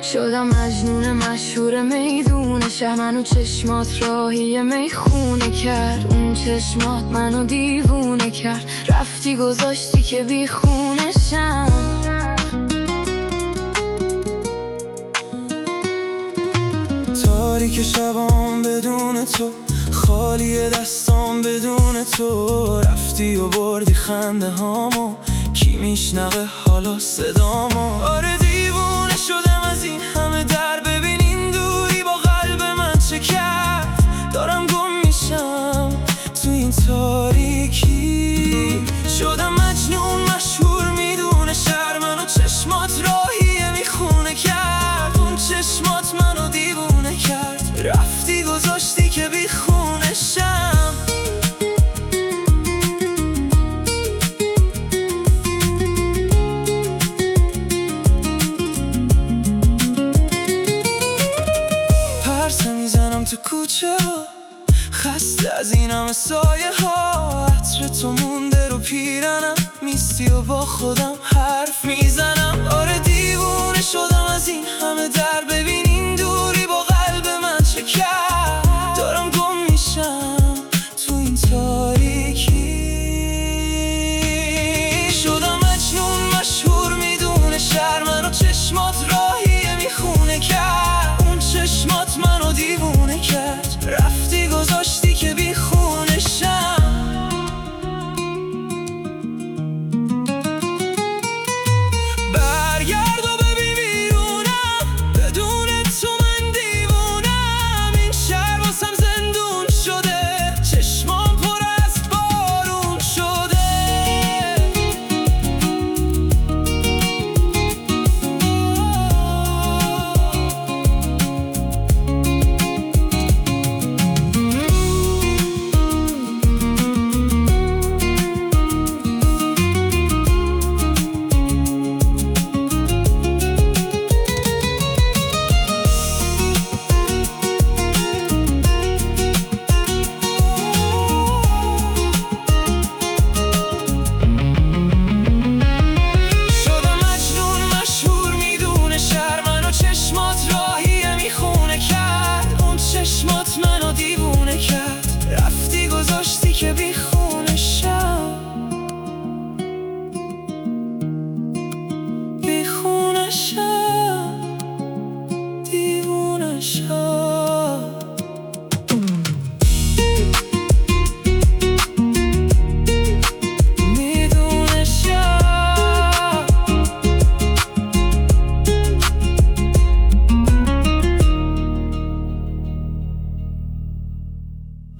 شدم مجنون مشهور میدون شهر، منو چشمات راهی میخونه کرد. اون چشمات منو دیوونه کرد، رفتی گذاشتی که بی خونشم. تاریک شبام بدون تو، خالی دستام بدون تو. رفتی و بردی خنده هامو، کی میشنوه حالا صدامو؟ آره دیوونه شدم از این همه در، ببین این دوری با قلب من چه کرد. دارم گم میشم تو این تاریکی، شدم مجنون مشهور میدونه شهر، منو چشمات راهیه میخونه کرد. اون چشمات منو دیوونه کرد، رفتی گذاشتی که بی خونشم. پرسه میزنم تو کوچه ها، خسته از این همه سایه ها. عطر تو مونده رو پیرنم، میستی و با خودم حرف میزنم. آره دیوونه شدم از این همه در، ببین